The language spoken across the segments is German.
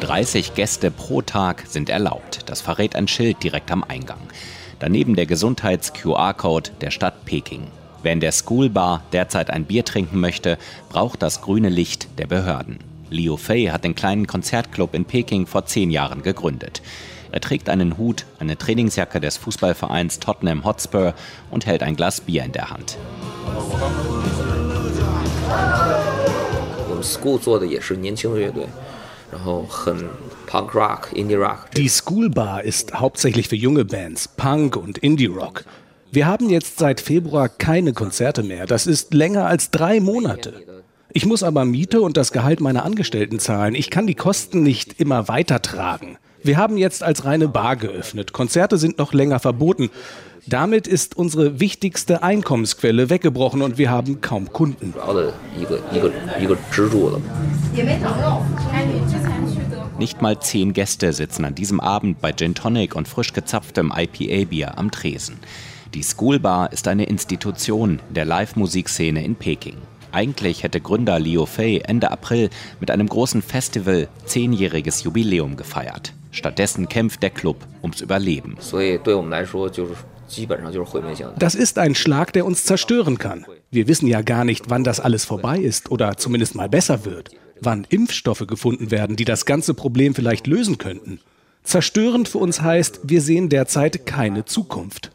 30 Gäste pro Tag sind erlaubt. Das verrät ein Schild direkt am Eingang. Daneben der Gesundheits-QR-Code der Stadt Peking. Wer in der School Bar derzeit ein Bier trinken möchte, braucht das grüne Licht der Behörden. Liu Fei hat den kleinen Konzertclub in Peking vor 10 Jahren gegründet. Er trägt einen Hut, eine Trainingsjacke des Fußballvereins Tottenham Hotspur und hält ein Glas Bier in der Hand. Die School Bar ist hauptsächlich für junge Bands, Punk und Indie-Rock. Wir haben jetzt seit Februar keine Konzerte mehr. Das ist länger als 3 Monate. Ich muss aber Miete und das Gehalt meiner Angestellten zahlen. Ich kann die Kosten nicht immer weitertragen. Wir haben jetzt als reine Bar geöffnet. Konzerte sind noch länger verboten. Damit ist unsere wichtigste Einkommensquelle weggebrochen und wir haben kaum Kunden. Nicht mal 10 Gäste sitzen an diesem Abend bei Gin Tonic und frisch gezapftem IPA-Bier am Tresen. Die School Bar ist eine Institution der Live-Musikszene in Peking. Eigentlich hätte Gründer Liu Fei Ende April mit einem großen Festival 10-jähriges Jubiläum gefeiert. Stattdessen kämpft der Club ums Überleben. Das ist ein Schlag, der uns zerstören kann. Wir wissen ja gar nicht, wann das alles vorbei ist oder zumindest mal besser wird. Wann Impfstoffe gefunden werden, die das ganze Problem vielleicht lösen könnten. Zerstörend für uns heißt, wir sehen derzeit keine Zukunft.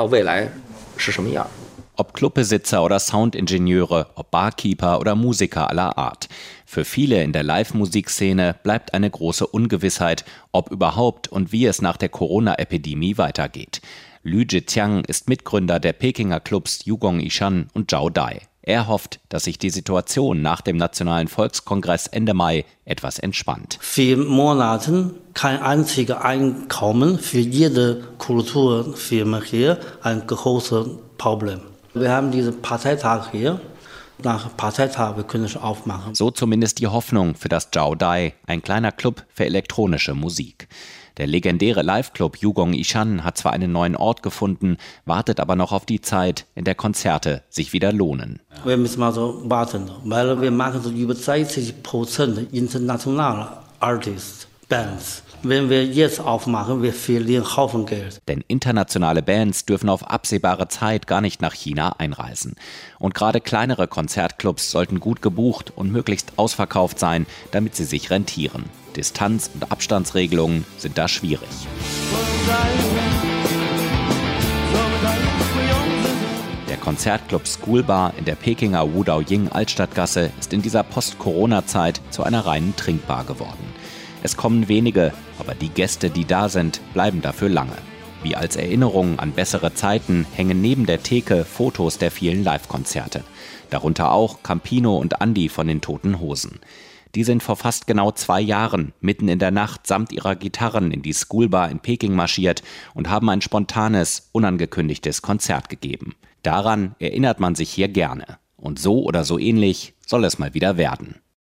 Ob Clubbesitzer oder Soundingenieure, ob Barkeeper oder Musiker aller Art. Für viele in der Live-Musikszene bleibt eine große Ungewissheit, ob überhaupt und wie es nach der Corona-Epidemie weitergeht. Lü Zhiqiang ist Mitgründer der Pekinger Clubs Yugong Yishan und Zhao Dai. Er hofft, dass sich die Situation nach dem Nationalen Volkskongress Ende Mai etwas entspannt. 4 Monaten kein einziges Einkommen für jede Kulturfirma hier, ein großes Problem. Wir haben diesen Parteitag hier. Nach Parteitag, wir können schon aufmachen. So zumindest die Hoffnung für das Zhao Dai, ein kleiner Club für elektronische Musik. Der legendäre Live-Club Yugong Yishan hat zwar einen neuen Ort gefunden, wartet aber noch auf die Zeit, in der Konzerte sich wieder lohnen. Wir müssen mal so warten, weil wir machen so über 60% internationale Artists, Bands. Wenn wir jetzt aufmachen, wir verlieren Haufen Geld. Denn internationale Bands dürfen auf absehbare Zeit gar nicht nach China einreisen. Und gerade kleinere Konzertclubs sollten gut gebucht und möglichst ausverkauft sein, damit sie sich rentieren. Distanz- und Abstandsregelungen sind da schwierig. Der Konzertclub School Bar in der Pekinger Wudaoying Altstadtgasse ist in dieser Post-Corona-Zeit zu einer reinen Trinkbar geworden. Es kommen wenige, aber die Gäste, die da sind, bleiben dafür lange. Wie als Erinnerung an bessere Zeiten hängen neben der Theke Fotos der vielen Live-Konzerte. Darunter auch Campino und Andi von den Toten Hosen. Die sind vor fast genau 2 Jahren mitten in der Nacht samt ihrer Gitarren in die School Bar in Peking marschiert und haben ein spontanes, unangekündigtes Konzert gegeben. Daran erinnert man sich hier gerne. Und so oder so ähnlich soll es mal wieder werden.